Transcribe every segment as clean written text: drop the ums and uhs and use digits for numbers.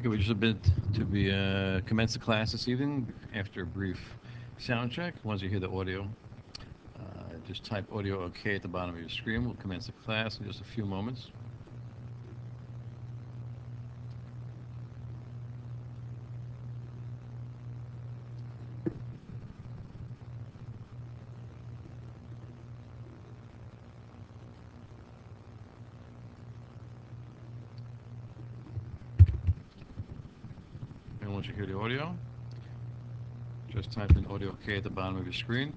Okay, we're just a bit to be commence the class this evening after a brief sound check. Once you hear the audio, just type audio OK at the bottom of your screen. We'll commence the class in just a few moments. And once you hear the audio, just type in audio OK at the bottom of your screen.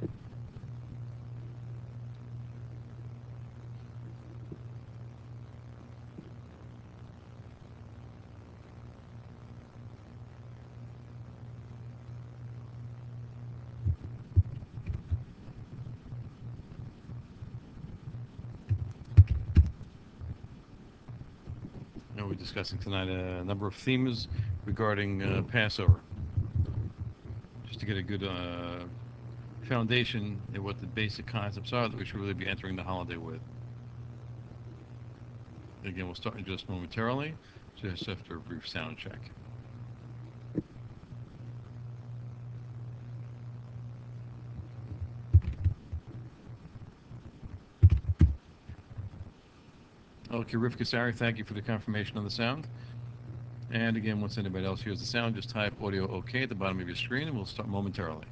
And we're discussing tonight a number of themes regarding Passover, just to get a good foundation in what the basic concepts are that we should really be entering the holiday with. Again, we'll start in just momentarily, just after a brief sound check. Okay, Rivka Sari, thank you for the confirmation on the sound. And again, once anybody else hears the sound, just type audio OK at the bottom of your screen and we'll start momentarily.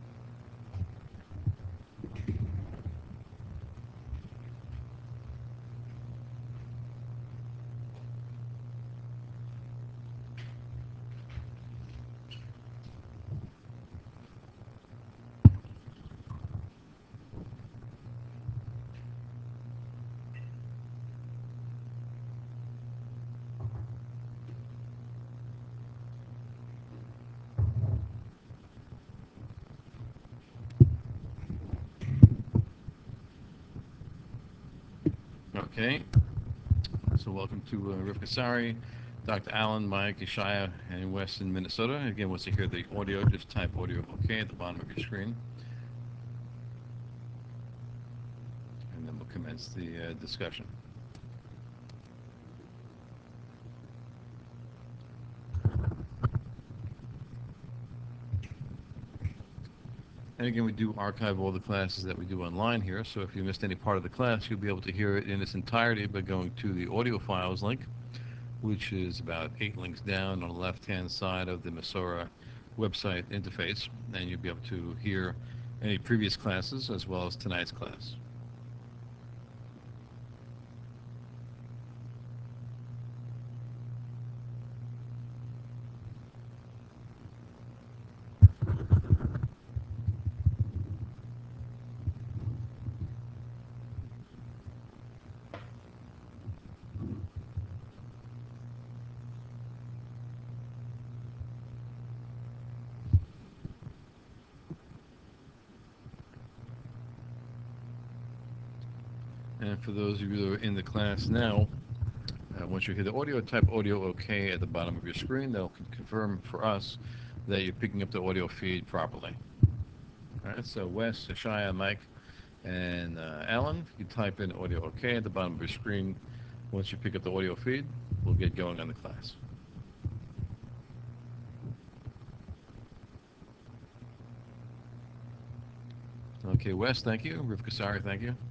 Okay, so welcome to Rivka Sari, Dr. Allen, Mike, Ishaya, and Wes in Minnesota. Again, once you hear the audio, just type audio OK at the bottom of your screen. And then we'll commence the discussion. And again, we do archive all the classes that we do online here, so if you missed any part of the class, you'll be able to hear it in its entirety by going to the audio files link, which is about 8 links down on the left-hand side of the Masora website interface, and you'll be able to hear any previous classes as well as tonight's class. And for those of you that are in the class now, once you hear the audio, type audio OK at the bottom of your screen. That'll confirm for us that you're picking up the audio feed properly. All right, so Wes, Shia, Mike, and Alan, you type in audio OK at the bottom of your screen. Once you pick up the audio feed, we'll get going on the class. Okay, Wes, thank you. Rivka Sari, thank you.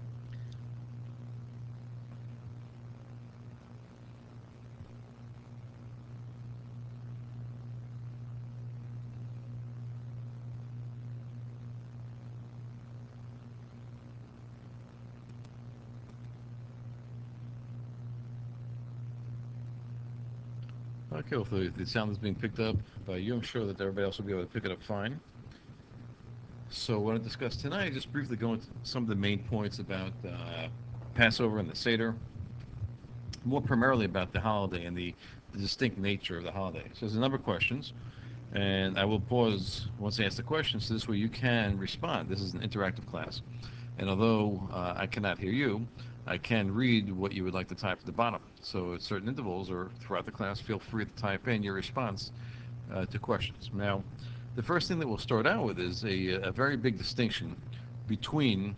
Okay, well, if the sound is being picked up by you, I'm sure that everybody else will be able to pick it up fine. So, what I want to discuss tonight, just briefly go into some of the main points about Passover and the Seder, more primarily about the holiday and the distinct nature of the holiday. So, there's a number of questions, and I will pause once I ask the questions, so this way you can respond. This is an interactive class, and although I cannot hear you, I can read what you would like to type at the bottom. So at certain intervals or throughout the class, feel free to type in your response to questions. Now, the first thing that we'll start out with is a very big distinction between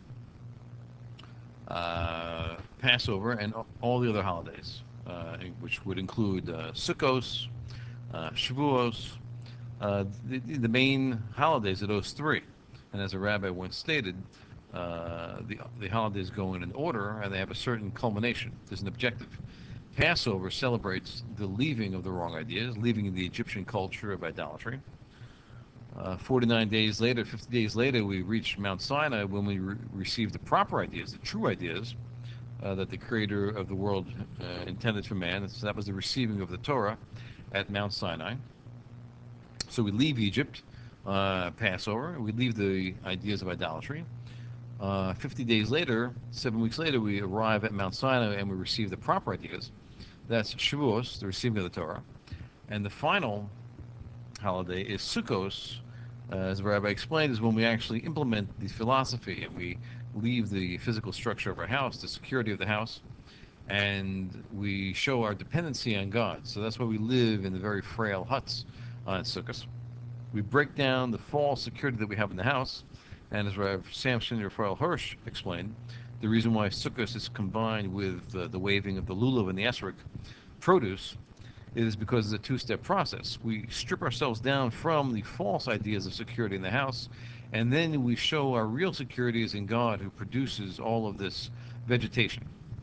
Passover and all the other holidays, which would include Sukkos, Shavuos, the main holidays are those three. And as a rabbi once stated, the holidays go in an order and they have a certain culmination. There's an objective. Passover celebrates the leaving of the wrong ideas, leaving the Egyptian culture of idolatry. 49 days later, 50 days later, we reach Mount Sinai when we receive the proper ideas, the true ideas that the Creator of the world intended for man. So that was the receiving of the Torah at Mount Sinai. So we leave Egypt, Passover. We leave the ideas of idolatry. 50 days later, 7 weeks later, we arrive at Mount Sinai and we receive the proper ideas. That's Shavuos, the receiving of the Torah. And the final holiday is Sukkos, as the rabbi explained, is when we actually implement the philosophy and we leave the physical structure of our house, the security of the house, and we show our dependency on God. So that's why we live in the very frail huts on Sukkot. We break down the false security that we have in the house, and as Rav Samson Raphael Hirsch explained, the reason why Sukkot is combined with the waving of the lulav and the esrog produce is because it's a two-step process. We strip ourselves down from the false ideas of security in the house, and then we show our real security is in God, who produces all of this vegetation.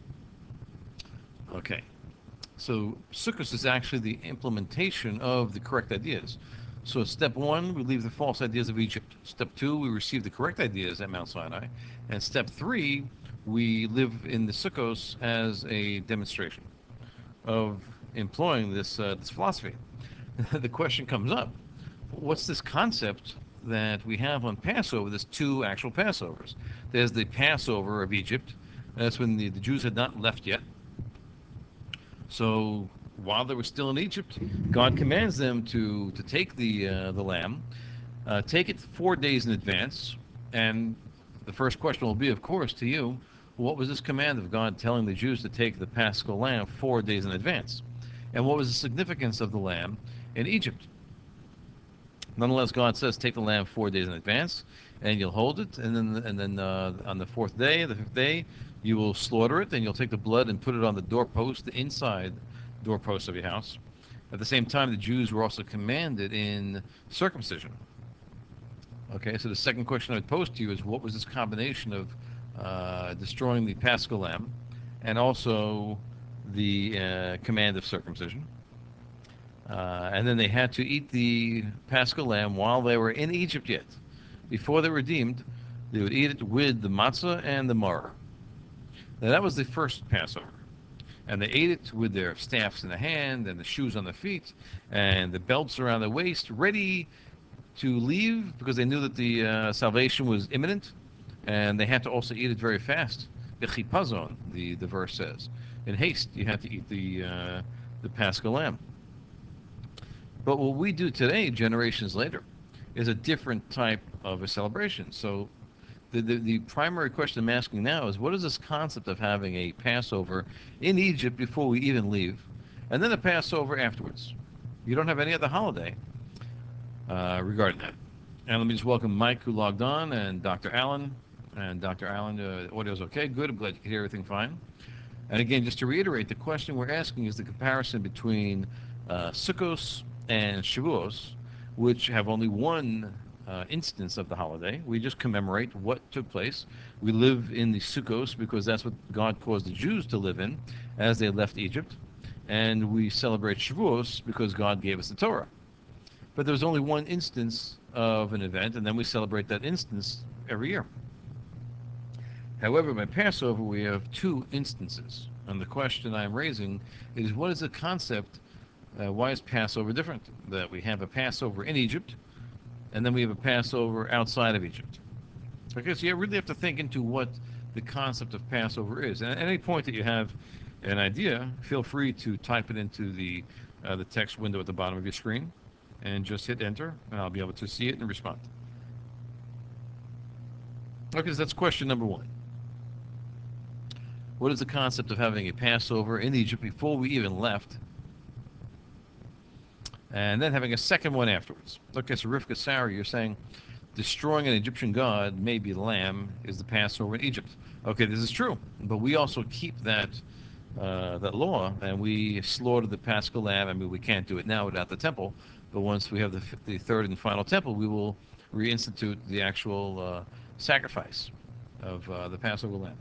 Okay, so Sukkot is actually the implementation of the correct ideas. So step one, we leave the false ideas of Egypt. Step two, we receive the correct ideas at Mount Sinai. And step three, we live in the Sukkos as a demonstration of employing this philosophy. The question comes up: what's this concept that we have on Passover? There's two actual Passovers. There's the Passover of Egypt. That's when the Jews had not left yet. So while they were still in Egypt, God commands them to take the lamb, take it 4 days in advance. And the first question will be, of course, to you, what was this command of God telling the Jews to take the Paschal lamb 4 days in advance? And what was the significance of the lamb in Egypt? Nonetheless, God says, take the lamb 4 days in advance, and you'll hold it, and then on the fourth day, the fifth day, you will slaughter it, and you'll take the blood and put it on the doorpost, the inside doorpost of your house. At the same time, the Jews were also commanded in circumcision. Okay, so the second question I would pose to you is, what was this combination of destroying the Paschal lamb and also the command of circumcision? And then they had to eat the Paschal lamb while they were in Egypt yet. Before they were redeemed, they would eat it with the matzah and the maror. Now that was the first Passover. And they ate it with their staffs in the hand and the shoes on the feet and the belts around the waist, ready to leave because they knew that the salvation was imminent. And they had to also eat it very fast. B'chipazon, the verse says. In haste, you had to eat the Paschal lamb. But what we do today, generations later, is a different type of a celebration. So the primary question I'm asking now is, what is this concept of having a Passover in Egypt before we even leave, and then a Passover afterwards? You don't have any other holiday regarding that. And let me just welcome Mike, who logged on, and Dr. Allen. And Dr. Allen, audio's okay, good. I'm glad you can hear everything fine. And again, just to reiterate, the question we're asking is the comparison between Sukkos and Shavuos, which have only one instance of the holiday. We just commemorate what took place. We live in the Sukkos because that's what God caused the Jews to live in as they left Egypt. And we celebrate Shavuos because God gave us the Torah. But there's only one instance of an event, and then we celebrate that instance every year. However, by Passover, we have two instances. And the question I'm raising is, what is the concept? Why is Passover different? That we have a Passover in Egypt, and then we have a Passover outside of Egypt. Okay, so you really have to think into what the concept of Passover is. And at any point that you have an idea, feel free to type it into the text window at the bottom of your screen, and just hit enter, and I'll be able to see it and respond. Okay, so that's question number one. What is the concept of having a Passover in Egypt before we even left, and then having a second one afterwards? Okay, so Rivka Sarah, you're saying destroying an Egyptian god, maybe lamb, is the Passover in Egypt. Okay, this is true, but we also keep that that law, and we slaughtered the Paschal lamb. I mean, we can't do it now without the temple, but once we have the third and final temple, we will reinstitute the actual sacrifice of the Passover lamb.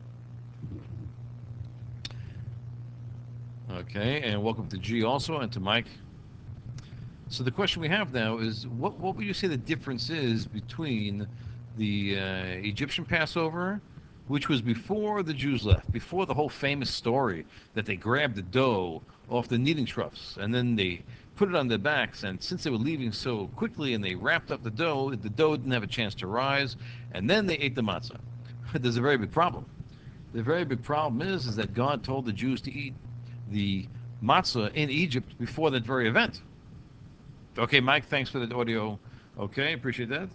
Okay, and welcome to G also, and to Mike. So the question we have now is, what would you say the difference is between the Egyptian Passover, which was before the Jews left, before the whole famous story that they grabbed the dough off the kneading troughs and then they put it on their backs, and since they were leaving so quickly and they wrapped up the dough didn't have a chance to rise, and then they ate the matzah. There's a very big problem. The very big problem is that God told the Jews to eat the matzah in Egypt before that very event. Okay, Mike, thanks for the audio. Okay, appreciate that.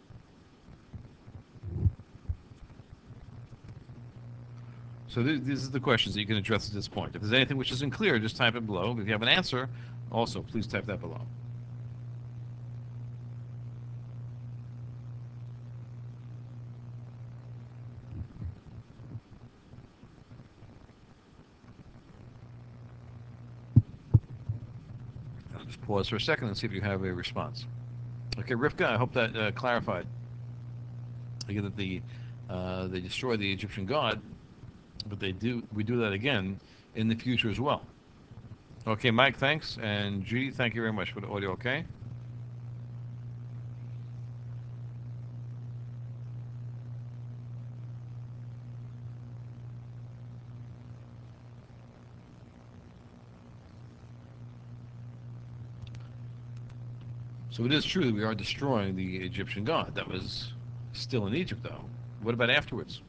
So these are the questions that you can address at this point. If there's anything which isn't clear, just type it below. If you have an answer, also please type that below. I'll just pause for a second and see if you have a response. Okay, Rivka, I hope that clarified. Again, that they destroy the Egyptian god, but we do that again in the future as well. Okay, Mike, thanks, and G, thank you very much for the audio. Okay. So it is true that we are destroying the Egyptian god. That was still in Egypt, though. What about afterwards?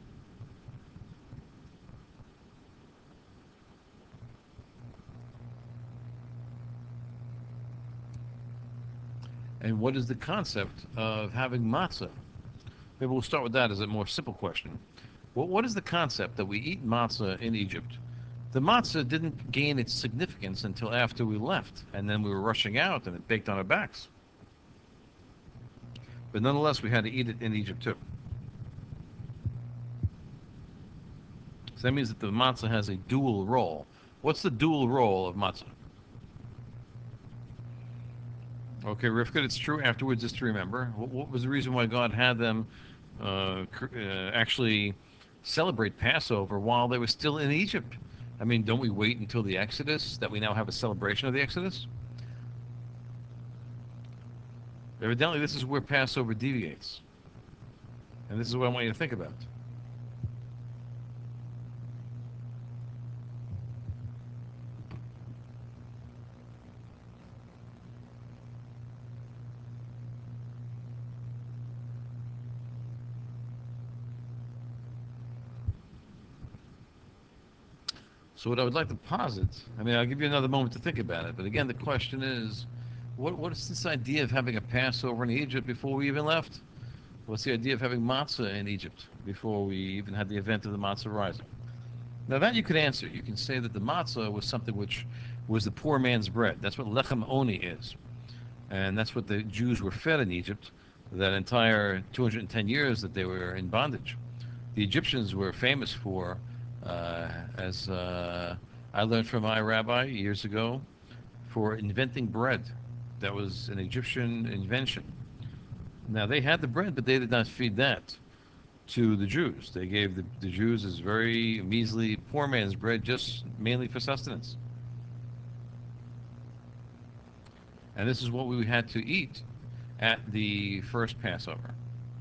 And what is the concept of having matzah? Maybe we'll start with that as a more simple question. What is the concept that we eat matzah in Egypt? The matzah didn't gain its significance until after we left, and then we were rushing out and it baked on our backs. But nonetheless, we had to eat it in Egypt too. So that means that the matzah has a dual role. What's the dual role of matzah? Okay, Rifka, it's true. Afterwards, just to remember, what was the reason why God had them actually celebrate Passover while they were still in Egypt? I mean, don't we wait until the Exodus that we now have a celebration of the Exodus? Evidently, this is where Passover deviates. And this is what I want you to think about. So what I would like to posit, I mean, I'll give you another moment to think about it, but again, the question is, what is this idea of having a Passover in Egypt before we even left? What's the idea of having matzah in Egypt before we even had the event of the matzah rising? Now that you could answer. You can say that the matzah was something which was the poor man's bread. That's what lechem oni is. And that's what the Jews were fed in Egypt that entire 210 years that they were in bondage. The Egyptians were famous for, as I learned from my rabbi years ago, for inventing bread. That was an Egyptian invention. Now, they had the bread, but they did not feed that to the Jews. They gave the Jews this very measly poor man's bread just mainly for sustenance. And this is what we had to eat at the first Passover.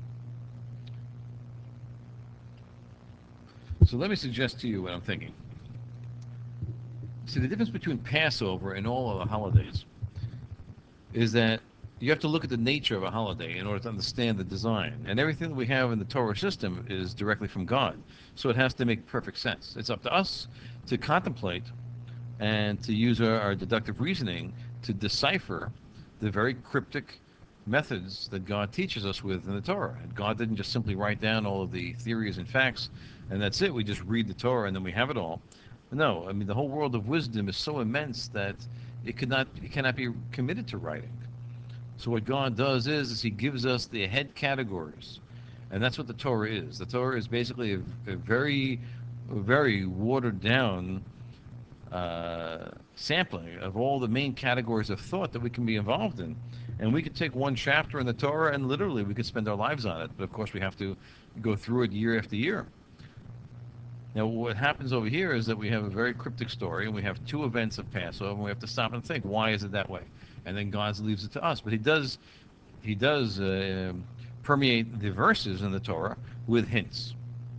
So let me suggest to you what I'm thinking. See, the difference between Passover and all other holidays is that you have to look at the nature of a holiday in order to understand the design. And everything that we have in the Torah system is directly from God. So it has to make perfect sense. It's up to us to contemplate and to use our deductive reasoning to decipher the very cryptic methods that God teaches us with in the Torah. And God didn't just simply write down all of the theories and facts, and that's it. We just read the Torah and then we have it all. No, I mean, the whole world of wisdom is so immense that it cannot be committed to writing. So what God does is he gives us the head categories, and that's what the Torah is. The Torah is basically a very, very watered down sampling of all the main categories of thought that we can be involved in. And we could take one chapter in the Torah and literally we could spend our lives on it. But of course, we have to go through it year after year. Now, what happens over here is that we have a very cryptic story, and we have two events of Passover, and we have to stop and think, why is it that way? And then God leaves it to us. But he does permeate the verses in the Torah with hints.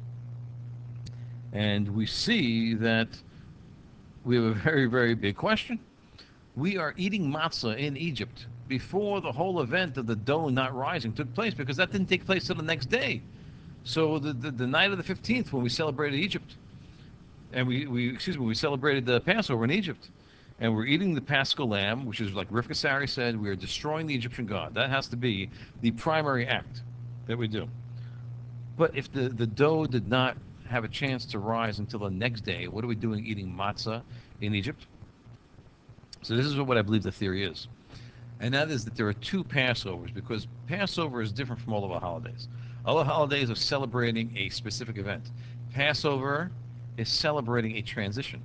And we see that we have a very, very big question. We are eating matzah in Egypt before the whole event of the dough not rising took place, because that didn't take place till the next day. So the night of the 15th, when we celebrated Egypt, and we celebrated the Passover in Egypt, and we're eating the Paschal lamb, which is like Rivka Sari said, we are destroying the Egyptian god. That has to be the primary act that we do. But if the dough did not have a chance to rise until the next day, what are we doing eating matzah in Egypt? So this is what I believe the theory is. And that is that there are two Passovers, because Passover is different from all of our holidays. Other holidays are celebrating a specific event. Passover is celebrating a transition.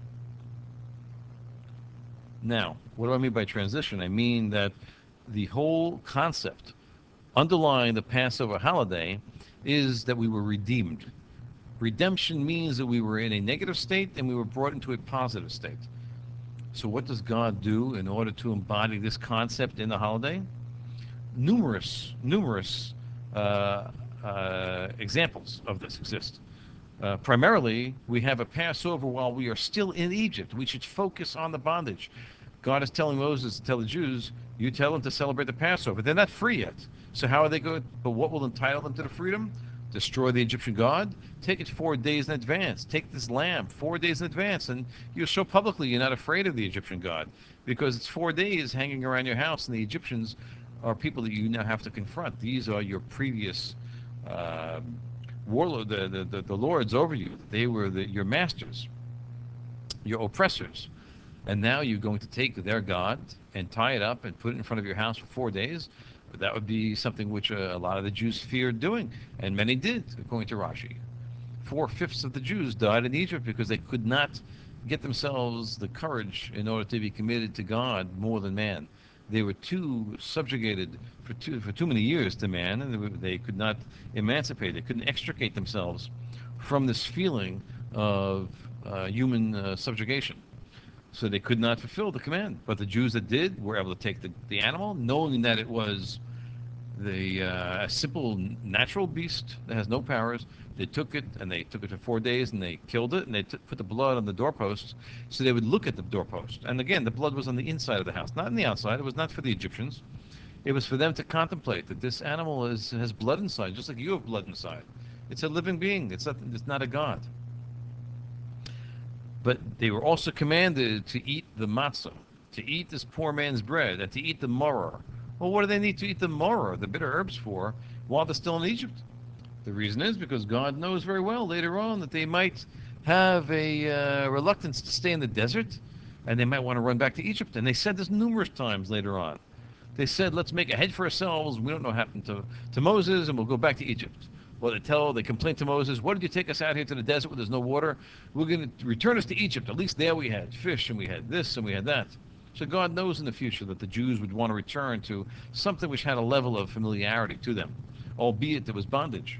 Now, what do I mean by transition? I mean that the whole concept underlying the Passover holiday is that we were redeemed. Redemption means that we were in a negative state and we were brought into a positive state. So what does God do in order to embody this concept in the holiday? Numerous examples of this exist. Primarily, we have a Passover while we are still in Egypt. We should focus on the bondage. God is telling Moses to tell the Jews, you tell them to celebrate the Passover. They're not free yet. So how are they going? But what will entitle them to the freedom? Destroy the Egyptian god? Take it 4 days in advance. Take this lamb 4 days in advance, and you'll show publicly you're not afraid of the Egyptian god, because it's 4 days hanging around your house, and the Egyptians are people that you now have to confront. These are your previous warlord, the lords over you. They were your masters, your oppressors. And now you're going to take their god and tie it up and put it in front of your house for 4 days. But that would be something which a lot of the Jews feared doing, and many did, according to Rashi. 4/5 of the Jews died in Egypt because they could not get themselves the courage in order to be committed to God more than man. They were too subjugated for too many years to man, and they could not emancipate. They couldn't extricate themselves from this feeling of human subjugation. So they could not fulfill the command. But the Jews that did were able to take the animal, knowing that it was a simple natural beast that has no powers. They took it, and they took it for 4 days, and they killed it, and they put the blood on the doorposts, so they would look at the doorpost. And again, the blood was on the inside of the house, not on the outside. It was not for the Egyptians. It was for them to contemplate that this animal has blood inside, just like you have blood inside. It's a living being. It's not a god. But they were also commanded to eat the matzah, to eat this poor man's bread, and to eat the maror. Well, what do they need to eat the maror, the bitter herbs, for, while they're still in Egypt? The reason is because God knows very well later on that they might have a reluctance to stay in the desert, and they might want to run back to Egypt. And they said this numerous times later on. They said, let's make a head for ourselves. We don't know what happened to Moses, and we'll go back to Egypt. Well, they complain to Moses, why did you take us out here to the desert where there's no water? We're going to return us to Egypt. At least there we had fish, and we had this, and we had that. So God knows in the future that the Jews would want to return to something which had a level of familiarity to them, albeit there was bondage.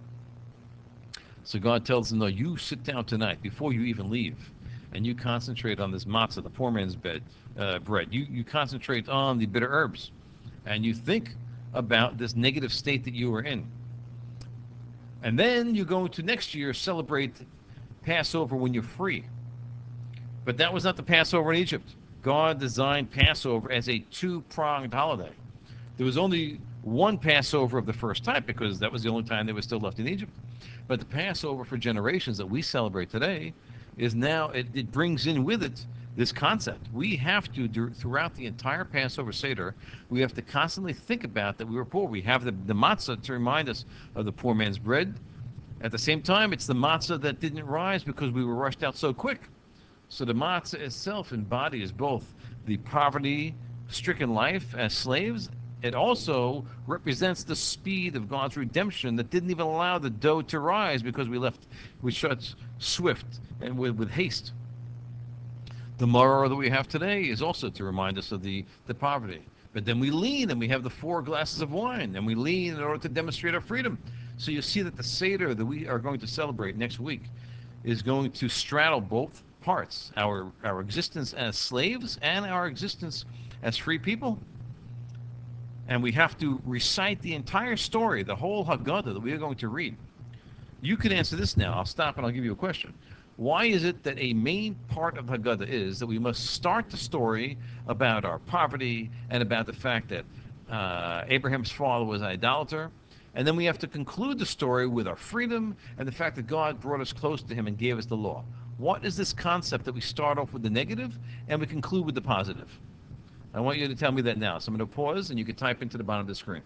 So God tells them, no, you sit down tonight before you even leave, and you concentrate on this matzah, the poor man's bread. You concentrate on the bitter herbs, and you think about this negative state that you were in. And then you go to next year celebrate Passover when you're free. But that was not the Passover in Egypt. God designed Passover as a two-pronged holiday. There was only one Passover of the first type because that was the only time they were still left in Egypt. But the Passover for generations that we celebrate today is now, it brings in with it this concept. We have to, throughout the entire Passover Seder, we have to constantly think about that we were poor. We have the matzah to remind us of the poor man's bread. At the same time, it's the matzah that didn't rise because we were rushed out so quick. So the matzah itself embodies both the poverty-stricken life as slaves. It also represents the speed of God's redemption that didn't even allow the dough to rise because we left with such swift and with haste. The morrow that we have today is also to remind us of the poverty. But then we lean and we have the 4 glasses of wine, and we lean in order to demonstrate our freedom. So you see that the Seder that we are going to celebrate next week is going to straddle both parts, our existence as slaves and our existence as free people. And we have to recite the entire story, the whole Haggadah that we are going to read. You can answer this now. I'll stop and I'll give you a question. Why is it that a main part of Haggadah is that we must start the story about our poverty and about the fact that Abraham's father was an idolater, and then we have to conclude the story with our freedom and the fact that God brought us close to him and gave us the law? What is this concept that we start off with the negative and we conclude with the positive? I want you to tell me that now. So I'm going to pause and you can type into the bottom of the screen.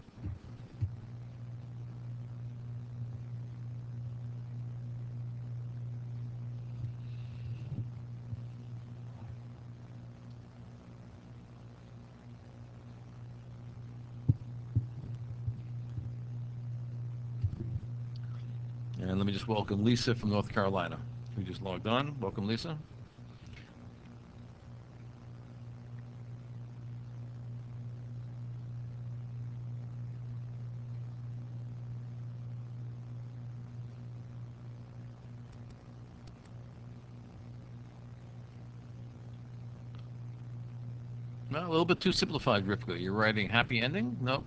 And let me just welcome Lisa from North Carolina, who just logged on. Welcome, Lisa. No, a little bit too simplified, Ripka. You're writing happy ending? No,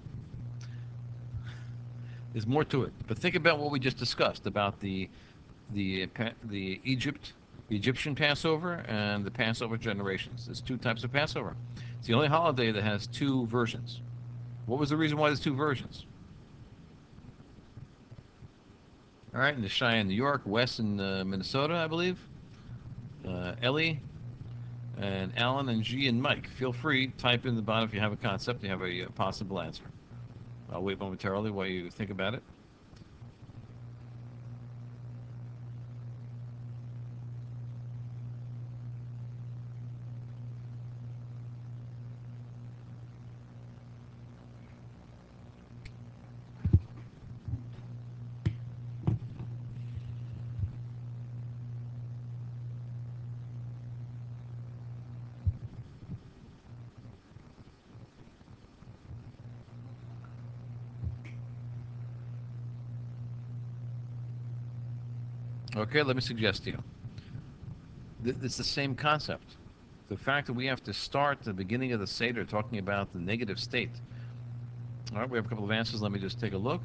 there's more to it. But think about what we just discussed about the Egyptian Passover and the Passover generations. There's 2 types of Passover. It's the only holiday that has 2 versions. What was the reason why there's 2 versions? All right, in the Cheyenne, New York, Wes in Minnesota, I believe. Ellie and Alan and G and Mike. Feel free, type in the bottom if you have a concept, you have a possible answer. I'll wait momentarily while you think about it. Okay, let me suggest to you. It's the same concept. The fact that we have to start the beginning of the Seder talking about the negative state. All right, we have a couple of answers. Let me just take a look.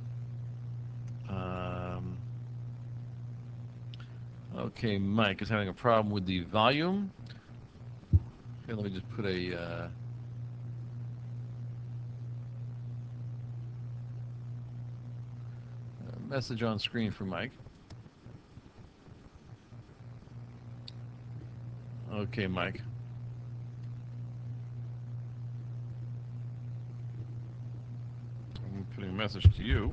Um, okay, Mike is having a problem with the volume. Okay, let me just put a message on screen for Mike. Okay, Mike. I'm putting a message to you.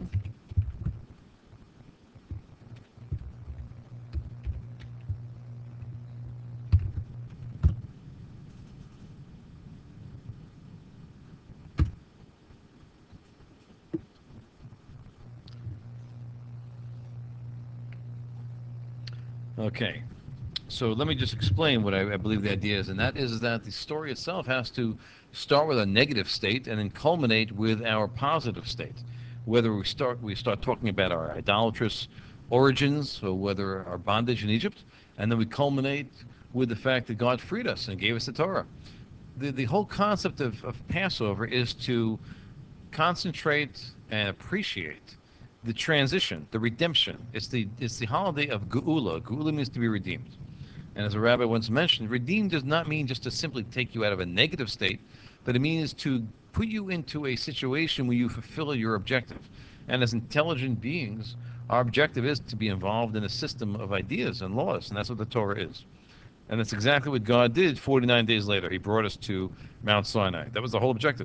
Okay, so let me just explain what I believe the idea is, and that is that the story itself has to start with a negative state and then culminate with our positive state. Whether we start talking about our idolatrous origins, or whether our bondage in Egypt, and then we culminate with the fact that God freed us and gave us the Torah. The whole concept of Passover is to concentrate and appreciate the transition, the redemption. It's the holiday of Geula. Geula means to be redeemed. And as a rabbi once mentioned, redeem does not mean just to simply take you out of a negative state, but it means to put you into a situation where you fulfill your objective. And as intelligent beings, our objective is to be involved in a system of ideas and laws, and that's what the Torah is. And that's exactly what God did 49 days later. He brought us to Mount Sinai. That was the whole objective.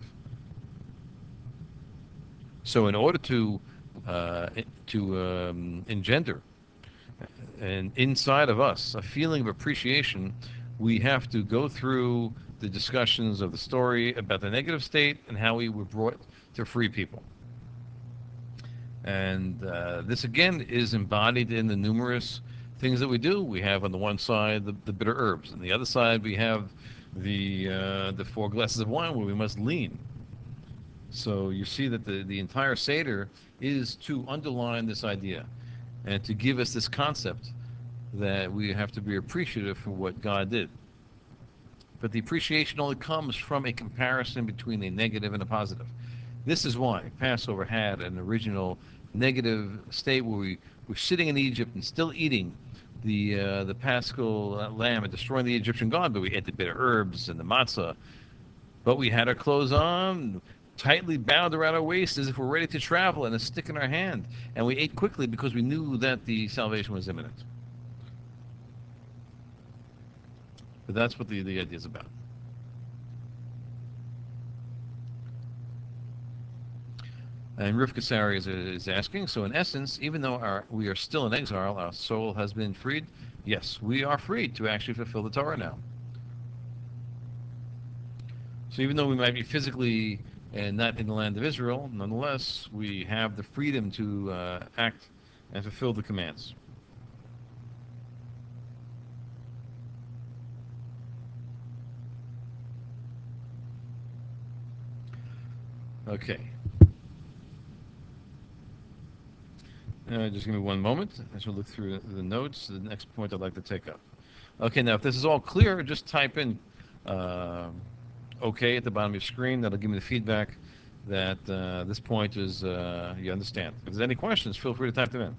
So in order to engender and inside of us a feeling of appreciation, we have to go through the discussions of the story about the negative state and how we were brought to free people. And this again is embodied in the numerous things that we do. We have on the one side the bitter herbs, and the other side we have the 4 glasses of wine where we must lean. So you see that the entire Seder is to underline this idea and to give us this concept that we have to be appreciative for what God did. But the appreciation only comes from a comparison between a negative and a positive. This is why Passover had an original negative state where we were sitting in Egypt and still eating the paschal lamb and destroying the Egyptian god, but we ate the bitter herbs and the matzah. But we had our clothes on, tightly bound around our waist as if we're ready to travel, and a stick in our hand. And we ate quickly because we knew that the salvation was imminent. But that's what the idea is about. And Rivka Sari is asking, so in essence, even though we are still in exile, our soul has been freed. Yes, we are free to actually fulfill the Torah now. So even though we might be physically and not in the land of Israel, nonetheless, we have the freedom to act and fulfill the commands. Okay. Just give me one moment. I shall look through the notes. The next point I'd like to take up. Okay, now if this is all clear, just type in OK at the bottom of your screen. That'll give me the feedback that this point is you understand. If there's any questions, feel free to type them in.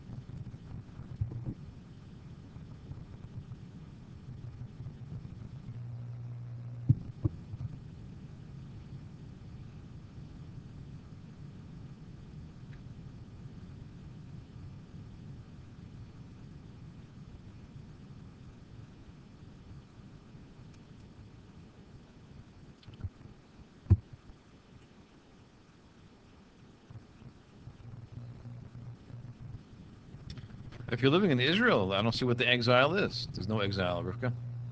If you're living in Israel, I don't see what the exile is. There's no exile, Rivka.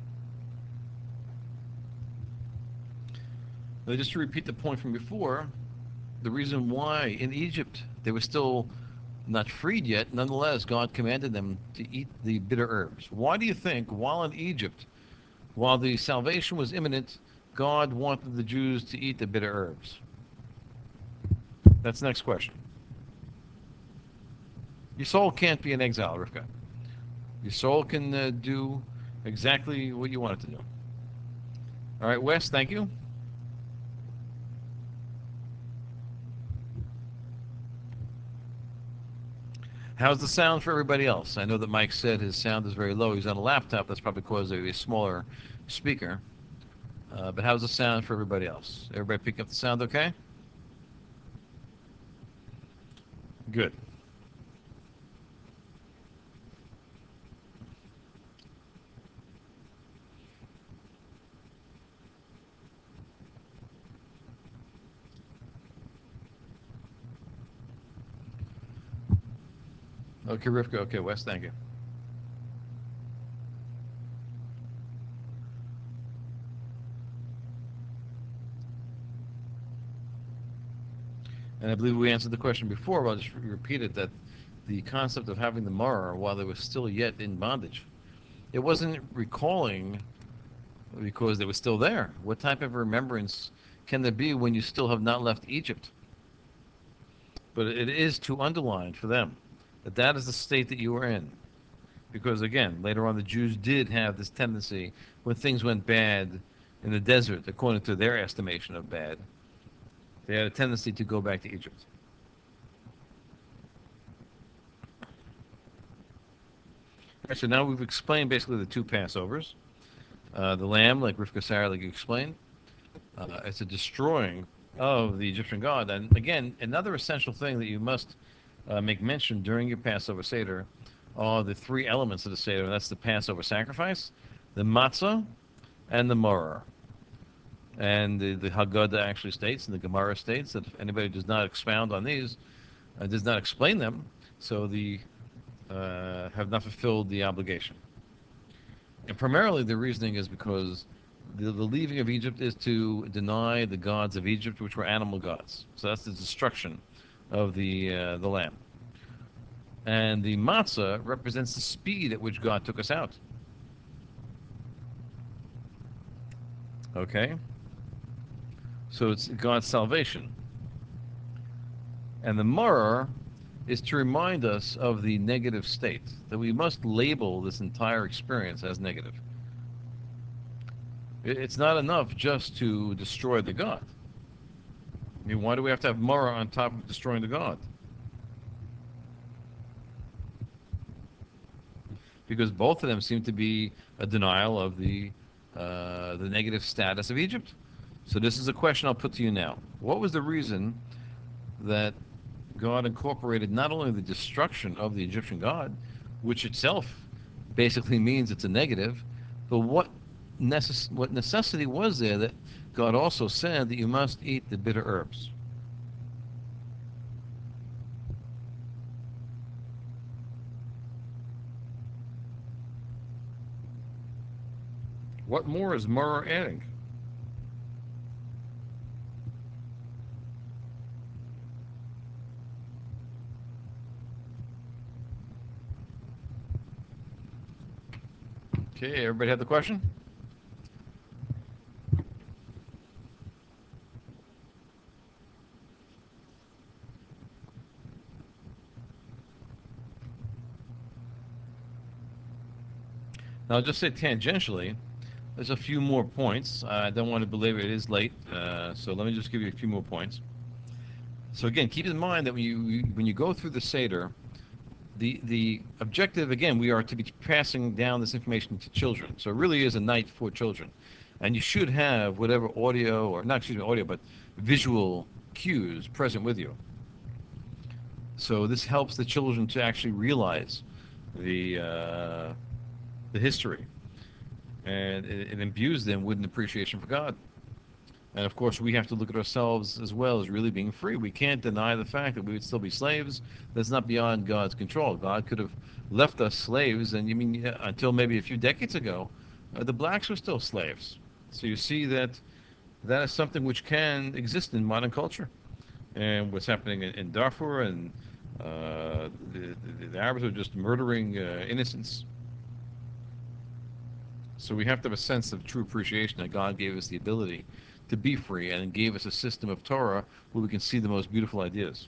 But just to repeat the point from before, the reason why in Egypt they were still not freed yet, nonetheless, God commanded them to eat the bitter herbs. Why do you think, while in Egypt, while the salvation was imminent, God wanted the Jews to eat the bitter herbs? That's the next question. Your soul can't be in exile, Rivka. Your soul can do exactly what you want it to do. All right, Wes, thank you. How's the sound for everybody else? I know that Mike said his sound is very low. He's on a laptop. That's probably because of a smaller speaker. But how's the sound for everybody else? Everybody pick up the sound okay? Good. Okay, Rivka. Okay, Wes, thank you. And I believe we answered the question before, but I'll just repeat it, that the concept of having the Mara while they were still yet in bondage, it wasn't recalling because they were still there. What type of remembrance can there be when you still have not left Egypt? But it is to underline for them that that is the state that you were in. Because again, later on, the Jews did have this tendency when things went bad in the desert, according to their estimation of bad, they had a tendency to go back to Egypt. All right, so now we've explained basically the two Passovers. The lamb, like Rivka Sarah, like you explained, it's a destroying of the Egyptian god. And again, another essential thing that you must make mention during your Passover Seder are the three elements of the Seder. That's the Passover sacrifice, the matzah, and the maror. And the Haggadah actually states, and the Gemara states, that if anybody does not expound on these, does not explain them, so the have not fulfilled the obligation. And primarily the reasoning is because the leaving of Egypt is to deny the gods of Egypt, which were animal gods. So that's the destruction of the lamb. And the matzah represents the speed at which God took us out. Okay? So it's God's salvation. And the maror is to remind us of the negative state, that we must label this entire experience as negative. It's not enough just to destroy the God. I mean, why do we have to have maror on top of destroying the God? Because both of them seem to be a denial of the negative status of Egypt. So this is a question I'll put to you now. What was the reason that God incorporated not only the destruction of the Egyptian god, which itself basically means it's a negative, but what necessity was there that God also said that you must eat the bitter herbs? What more is Mara adding? Okay, everybody have the question? Now, I'll just say tangentially, there's a few more points. I don't want to belabor it. It is late, so let me just give you a few more points. So again, keep in mind that when you go through the Seder, the objective, again, we are to be passing down this information to children. So it really is a night for children. And you should have whatever audio, or not, excuse me, audio, but visual cues present with you. So this helps the children to actually realize the, uh, the history. And it imbues them with an appreciation for God. And of course, we have to look at ourselves as well as really being free. We can't deny the fact that we would still be slaves. That's not beyond God's control. God could have left us slaves, and you mean until maybe a few decades ago, the blacks were still slaves. So you see that that is something which can exist in modern culture. And what's happening in Darfur, and the Arabs are just murdering innocents. So we have to have a sense of true appreciation that God gave us the ability to be free and gave us a system of Torah where we can see the most beautiful ideas.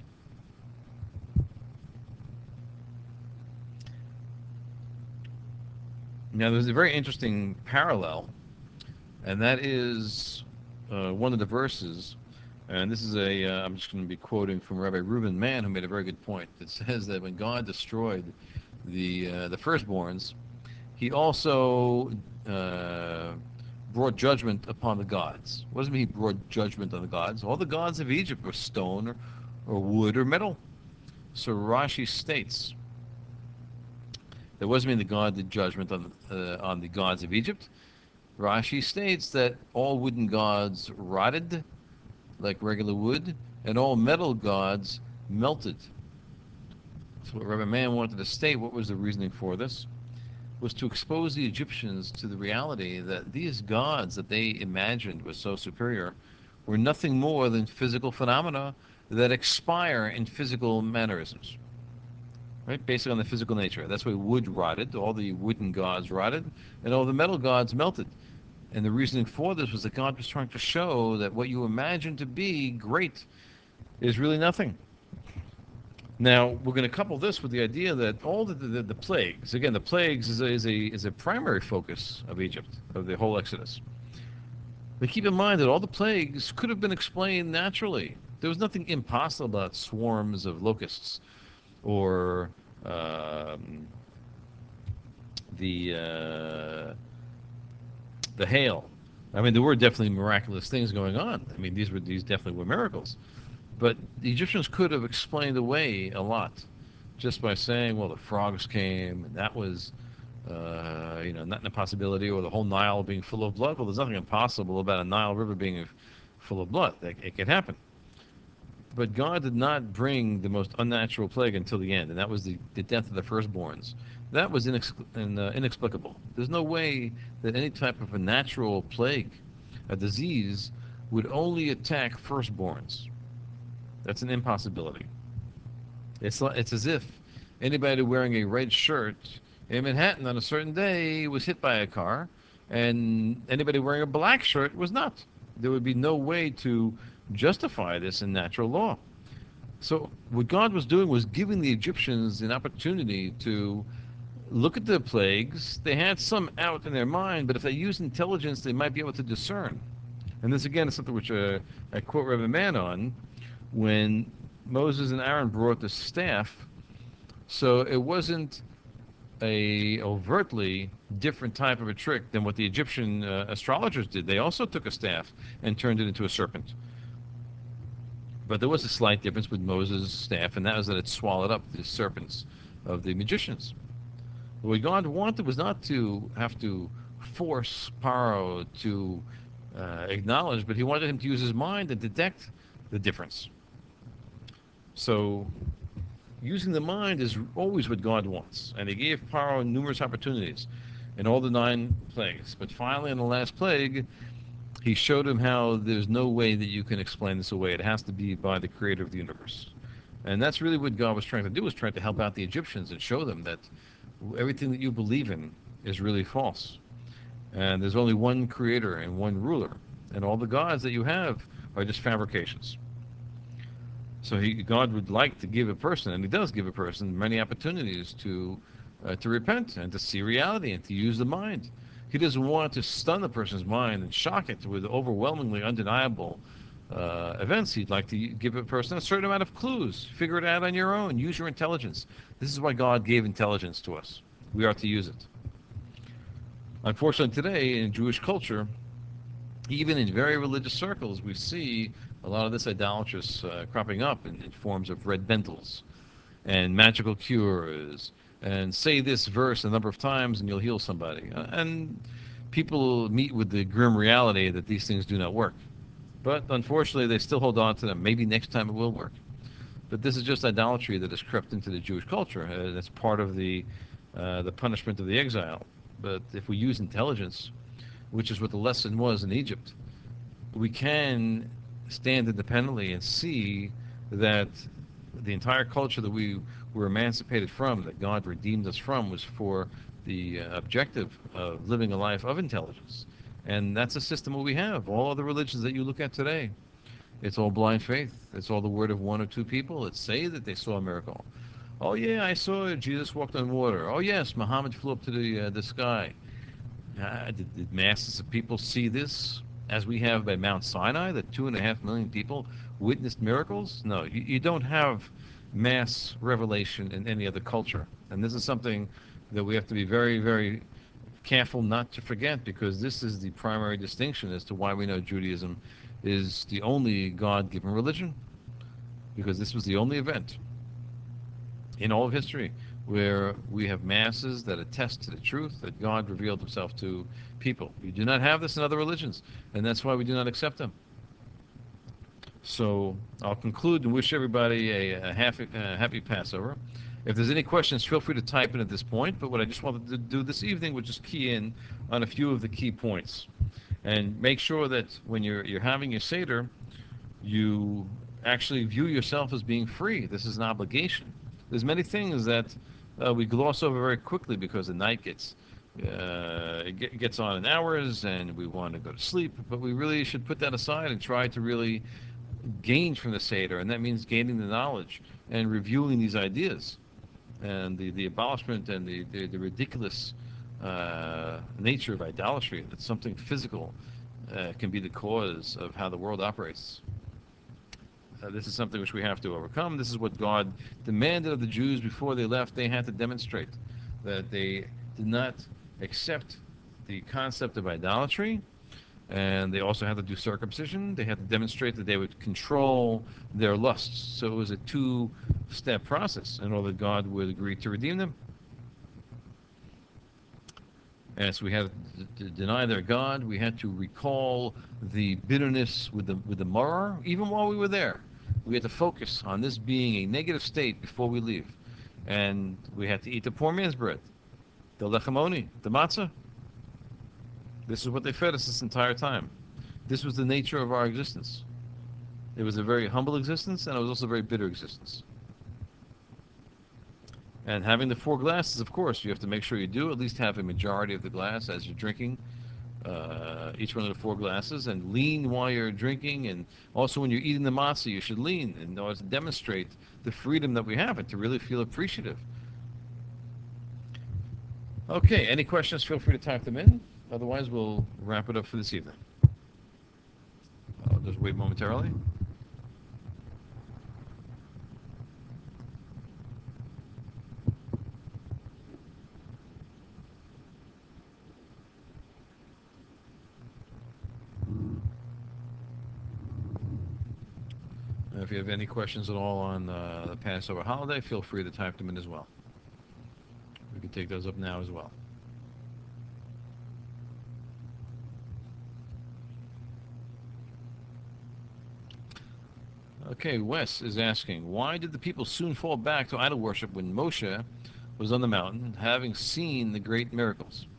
Now, there's a very interesting parallel, and that is one of the verses, and this is I'm just going to be quoting from Rabbi Reuben Mann, who made a very good point. It says that when God destroyed the firstborns, he also uh, brought judgment upon the gods. What does it mean he brought judgment on the gods? All the gods of Egypt were stone or wood or metal. So Rashi states that doesn't mean the God did judgment on the gods of Egypt. Rashi states that all wooden gods rotted like regular wood, and all metal gods melted. So what Rabbi Mann wanted to state, what was the reasoning for this, was to expose the Egyptians to the reality that these gods that they imagined were so superior were nothing more than physical phenomena that expire in physical mannerisms, right? Based on the physical nature. That's why wood rotted, all the wooden gods rotted, and all the metal gods melted. And the reasoning for this was that God was trying to show that what you imagine to be great is really nothing. Now, we're going to couple this with the idea that all the plagues, again, the plagues is a primary focus of Egypt, of the whole Exodus. But keep in mind that all the plagues could have been explained naturally. There was nothing impossible about swarms of locusts or um, the uh, the hail. I mean, there were definitely miraculous things going on. I mean, these definitely were miracles. But the Egyptians could have explained away a lot just by saying, well, the frogs came, and that was, not an impossibility, or the whole Nile being full of blood. Well, there's nothing impossible about a Nile River being full of blood. It could happen. But God did not bring the most unnatural plague until the end, and that was the death of the firstborns. That was inexplicable. There's no way that any type of a natural plague, a disease, would only attack firstborns. That's an impossibility. It's as if Anybody wearing a red shirt in Manhattan on a certain day was hit by a car, and anybody wearing a black shirt was not. There would be no way to justify this in natural law. So what God was doing was giving the Egyptians an opportunity to look at the plagues. They had some out in their mind, but if they used intelligence, they might be able to discern. And this again is something which I quote Reverend Mann on when Moses and Aaron brought the staff. So it wasn't a overtly different type of a trick than what the Egyptian astrologers did. They also took a staff and turned it into a serpent. But there was a slight difference with Moses' staff, and that was that it swallowed up the serpents of the magicians. What God wanted was not to have to force Paro to acknowledge, but he wanted him to use his mind and detect the difference. So using the mind is always what God wants. And he gave Paro numerous opportunities in all the 9 plagues. But finally, in the last plague, he showed him how there's no way that you can explain this away. It has to be by the creator of the universe. And that's really what God was trying to do, was trying to help out the Egyptians and show them that everything that you believe in is really false. And there's only one creator and one ruler. And all the gods that you have are just fabrications. So God would like to give a person, and he does give a person, many opportunities to repent and to see reality and to use the mind. He doesn't want to stun the person's mind and shock it with overwhelmingly undeniable events. He'd like to give a person a certain amount of clues. Figure it out on your own. Use your intelligence. This is why God gave intelligence to us. We are to use it. Unfortunately, today in Jewish culture, even in very religious circles, we see a lot of this idolatrous cropping up in forms of red bentals and magical cures and say this verse a number of times and you'll heal somebody. And people meet with the grim reality that these things do not work. But unfortunately, they still hold on to them. Maybe next time it will work. But this is just idolatry that has crept into the Jewish culture. That's part of the punishment of the exile. But if we use intelligence, which is what the lesson was in Egypt, we can stand independently and see that the entire culture that we were emancipated from, that God redeemed us from, was for the objective of living a life of intelligence. And that's a system that we have. All other religions that you look at today, it's all blind faith. It's all the word of 1 or 2 people that say that they saw a miracle. Oh yeah, I saw Jesus walked on water. Oh yes, Muhammad flew up to the sky. Did masses of people see this as we have by Mount Sinai, that 2.5 million people witnessed miracles? No, you don't have mass revelation in any other culture. And this is something that we have to be very, very careful not to forget, because this is the primary distinction as to why we know Judaism is the only God-given religion, because this was the only event in all of history where we have masses that attest to the truth that God revealed himself to people. We do not have this in other religions, and that's why we do not accept them. So I'll conclude and wish everybody a happy Passover. If there's any questions, feel free to type in at this point, but what I just wanted to do this evening was just key in on a few of the key points. And make sure that when you're having your Seder, you actually view yourself as being free. This is an obligation. There's many things that we gloss over very quickly because the night gets on in hours and we want to go to sleep. But we really should put that aside and try to really gain from the Seder, and that means gaining the knowledge and reviewing these ideas and the abolishment and the ridiculous nature of idolatry, that something physical can be the cause of how the world operates. This is something which we have to overcome. This is what God demanded of the Jews before they left. They had to demonstrate that they did not accept the concept of idolatry, and they also had to do circumcision. They had to demonstrate that they would control their lusts. So it was a 2-step process in order that God would agree to redeem them. And so we had to deny their God. We had to recall the bitterness with the maror, even while we were there. We had to focus on this being a negative state before we leave. And we had to eat the poor man's bread, the lechamoni, the matzah. This is what they fed us this entire time. This was the nature of our existence. It was a very humble existence, and it was also a very bitter existence. And having the 4 glasses, of course, you have to make sure you do at least have a majority of the glass as you're drinking each one of the 4 glasses, and lean while you're drinking. And also, when you're eating the matzah, you should lean in order to demonstrate the freedom that we have and to really feel appreciative. Okay, any questions? Feel free to type them in. Otherwise, we'll wrap it up for this evening. I'll just wait momentarily. If you have any questions at all on the Passover holiday, feel free to type them in as well. We can take those up now as well. Okay, Wes is asking, why did the people soon fall back to idol worship when Moshe was on the mountain, having seen the great miracles?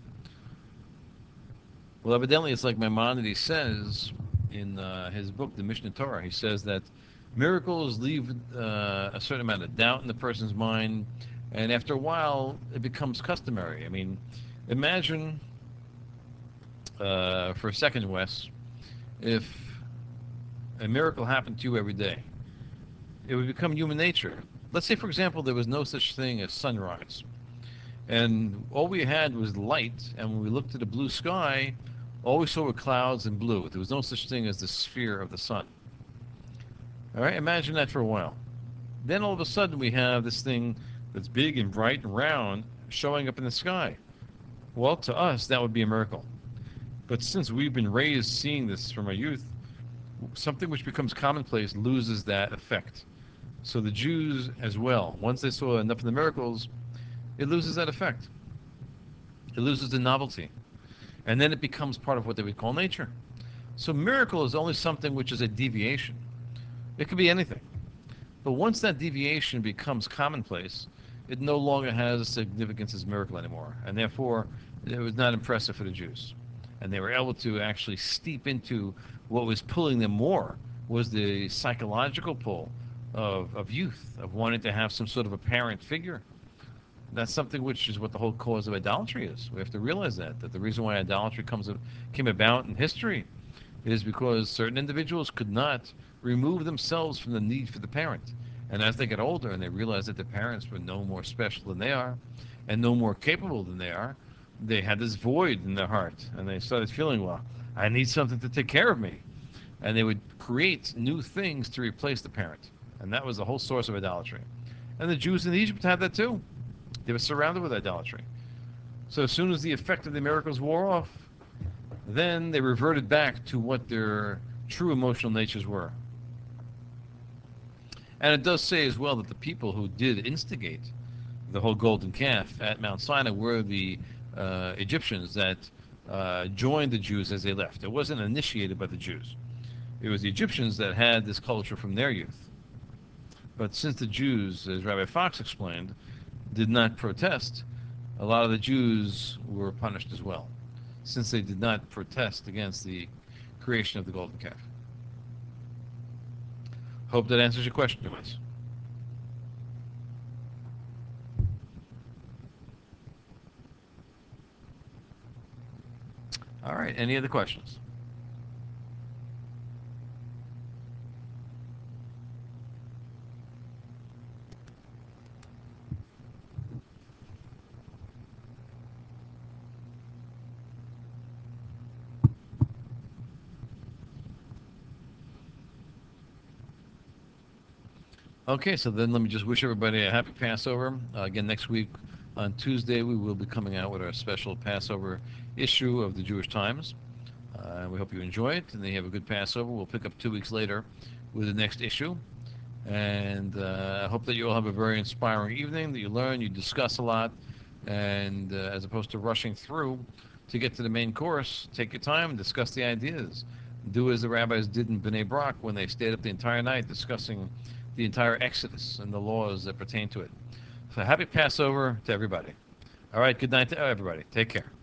Well, evidently, it's like Maimonides says in his book, the Mishnah Torah. He says that miracles leave a certain amount of doubt in the person's mind, and after a while, it becomes customary. I mean, imagine for a second, Wes, if a miracle happened to you every day, it would become human nature. Let's say, for example, there was no such thing as sunrise, and all we had was light, and when we looked at the blue sky, all we saw were clouds and blue. There was no such thing as the sphere of the sun. All right, imagine that for a while. Then all of a sudden we have this thing that's big and bright and round showing up in the sky. Well, to us, that would be a miracle. But since we've been raised seeing this from our youth, something which becomes commonplace loses that effect. So the Jews as well, once they saw enough of the miracles, it loses that effect. It loses the novelty. And then it becomes part of what they would call nature. So miracle is only something which is a deviation. It could be anything. But once that deviation becomes commonplace, it no longer has significance as miracle anymore. And therefore, it was not impressive for the Jews. And they were able to actually steep into what was pulling them more was the psychological pull of youth, of wanting to have some sort of a parent figure. That's something which is what the whole cause of idolatry is. We have to realize that the reason why idolatry came about in history is because certain individuals could not remove themselves from the need for the parent. And as they get older and they realize that their parents were no more special than they are and no more capable than they are, they had this void in their heart. And they started feeling, well, I need something to take care of me. And they would create new things to replace the parent. And that was the whole source of idolatry. And the Jews in Egypt had that too. They were surrounded with idolatry. So as soon as the effect of the miracles wore off, then they reverted back to what their true emotional natures were. And it does say as well that the people who did instigate the whole golden calf at Mount Sinai were the Egyptians that joined the Jews as they left. It wasn't initiated by the Jews. It was the Egyptians that had this culture from their youth. But since the Jews, as Rabbi Fox explained, did not protest, a lot of the Jews were punished as well, since they did not protest against the creation of the golden calf. Hope that answers your question, Thomas. All right, any other questions? Okay, so then let me just wish everybody a happy Passover. Again, next week on Tuesday, we will be coming out with our special Passover issue of the Jewish Times. We hope you enjoy it and that you have a good Passover. We'll pick up 2 weeks later with the next issue. And I hope that you all have a very inspiring evening, that you learn, you discuss a lot, and as opposed to rushing through to get to the main course, take your time and discuss the ideas. Do as the rabbis did in Bnei Brak when they stayed up the entire night discussing the entire Exodus and the laws that pertain to it. So happy Passover to everybody. All right, good night to everybody. Take care.